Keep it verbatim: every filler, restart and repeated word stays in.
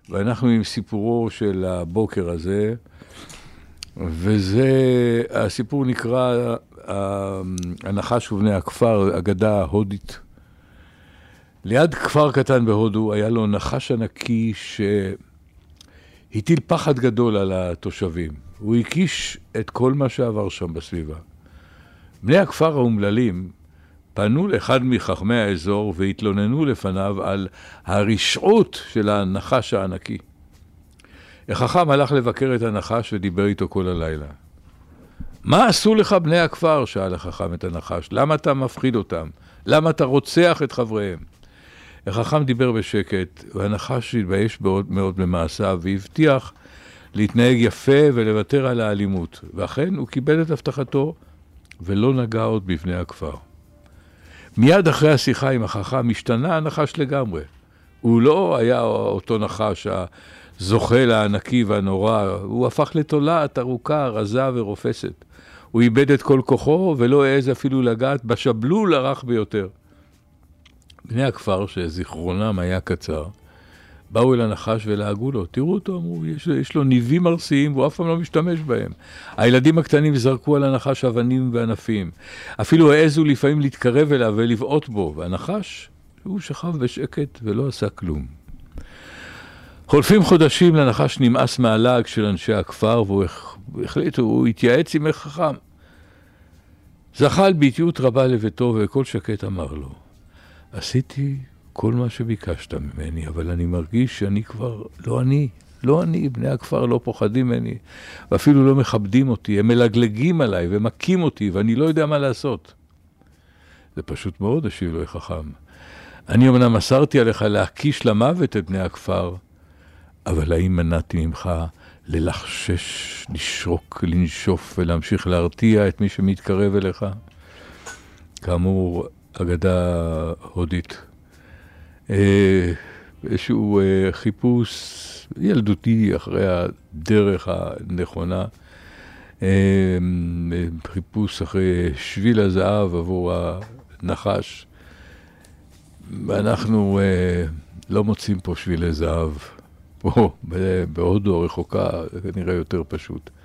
ואנחנו עם סיפורו של הבוקר הזה, וזה, הסיפור נקרא הנחש ובני הכפר, אגדה הודית. ליד כפר קטן בהודו היה לו נחש ענקי שהטיל פחד גדול על התושבים. הוא הקיש את כל מה שעבר שם בסביבה. בני הכפר האומללים פנו לאחד מחכמי האזור והתלוננו לפניו על הרשעות של הנחש הענקי. החכם הלך לבקר את הנחש ודיבר איתו כל הלילה. מה עשו לך בני הכפר? שאל החכם את הנחש. למה אתה מפחיד אותם? למה אתה רוצח את חבריהם? החכם דיבר בשקט, והנחש התבייש מאוד מאוד במעשיו, והבטיח להתנהג יפה ולוותר על האלימות. ואכן הוא קיבל את הבטחתו ולא נגע עוד בבני הכפר. מיד אחרי השיחה עם החכם השתנה הנחש לגמרי. הוא לא היה אותו נחש הזוחל הענקי והנורא, הוא הפך לתולעת ארוכה, רזה ורופסת. הוא איבד את כל כוחו ולא העז אפילו לגעת בשבלול הרך ביותר. בני הכפר שזיכרונם היה קצר, באו אל הנחש ולהגו לו, תראו אותו, אמרו, יש, יש לו ניבים ארסיים והוא אף פעם לא משתמש בהם. הילדים הקטנים זרקו על הנחש אבנים וענפים. אפילו העזו לפעמים להתקרב אליו ולבעוט בו, והנחש, הוא שכב בשקט ולא עשה כלום. חולפים חודשים לנחש נמאס מהלעג של אנשי הכפר, והוא החליט, הוא התייעץ עם החכם. זחל באיטיות רבה לביתו וכל שקט אמר לו, עשיתי כל מה שביקשת ממני, אבל אני מרגיש שאני כבר לא אני, לא אני, בני הכפר לא פוחדים ממני, ואפילו לא מכבדים אותי, הם מלגלגים עליי ומכים אותי, ואני לא יודע מה לעשות. זה פשוט מאוד, השיב לו החכם. אני אמנם מסרתי עליך להקיש למוות את בני הכפר, אבל האם מנעתי ממך ללחשש, לשרוק, לנשוף ולהמשיך להרתיע את מי שמתקרב אליך? כאמור, אגדה הודית. איזשהו חיפוש ילדותי אחרי הדרך הנכונה, חיפוש אחרי שביל הזהב עבור הנחש. ואנחנו לא מוצאים פה שבילי זהב. פה, בהודו רחוקה, כנראה יותר פשוט.